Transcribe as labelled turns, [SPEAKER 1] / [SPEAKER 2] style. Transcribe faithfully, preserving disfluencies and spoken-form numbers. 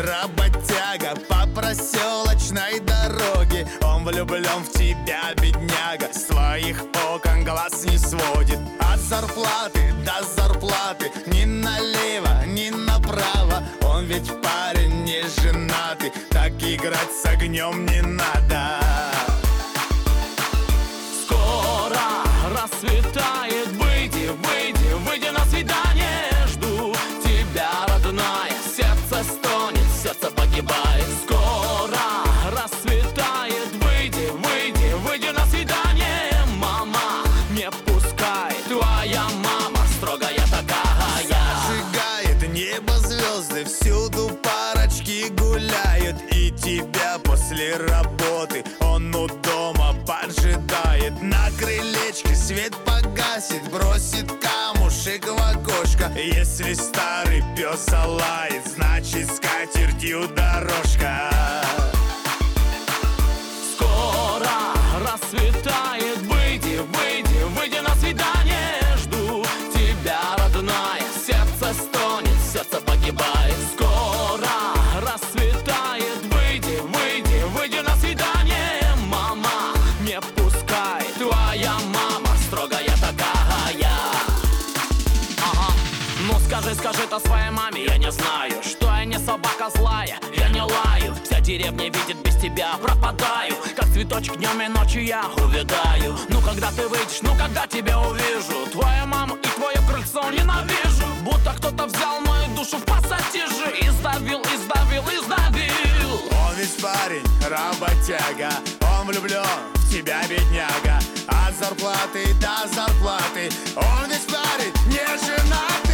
[SPEAKER 1] работяга по проселочной дороге. Он влюблен в тебя, бедняга, с твоих окон глаз не сводит. От зарплаты до зарплаты, ни налево, ни направо. Он ведь парень не женатый, так играть с огнем не надо.
[SPEAKER 2] Скоро рассветает, выйди, выйди, выйди на свидание. Жду тебя, родная, сердце стонет, сердце погибает. Скоро рассветает, выйди, выйди, выйди на свидание. Мама не пускай, твоя мама строгая такая.
[SPEAKER 1] Зажигает небо звезды, всюду парочки гуляют. И тебя после работы он у дома поджидает. На крылечке свет погасит, бросит камушек в окошко. Если старый пес лает, значит с катертью дорожка.
[SPEAKER 2] Скоро рассветает, выйди, выйди, выйди на свидание. Жду тебя, родная, сердце стонет, сердце погибает. Скоро рассветает, выйди, выйди, выйди на свидание. Мама не пускай, твоя мама строгая такая. Ага. Ну скажи, скажи-то своей маме, я не знаю, что я не собака злая, я не лаю. Вся деревня видит, без тебя пропадаю, как цветочек днем и ночью я увядаю. Ну когда ты выйдешь, ну когда тебя увижу, твою маму и твое крыльцо ненавижу. Будто кто-то взял мою душу в пассатижи и сдавил, и сдавил, и сдавил.
[SPEAKER 1] Он ведь парень, работяга, он влюблен в тебя, бедняга. От зарплаты до зарплаты, он ведь парень не женатый.